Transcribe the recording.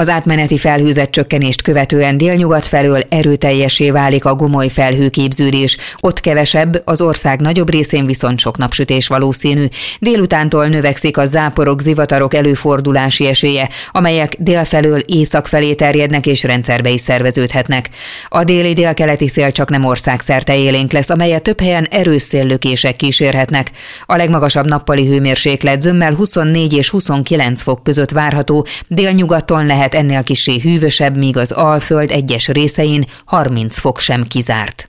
Az átmeneti felhőzetcsökkenést követően délnyugat felől erőteljessé válik a gomoly felhőképződés. Ott kevesebb, az ország nagyobb részén viszont sok napsütés valószínű. Délutántól növekszik a záporok, zivatarok előfordulási esélye, amelyek délfelől észak felé terjednek és rendszerbe is szerveződhetnek. A déli délkeleti szél csak nem országszerte élénk lesz, amelyet több helyen erős széllökések kísérhetnek. A legmagasabb nappali hőmérséklet zömmel 24 és 29 fok között várható, délnyugaton lehet ennél kissé hűvösebb, míg az Alföld egyes részein 30 fok sem kizárt.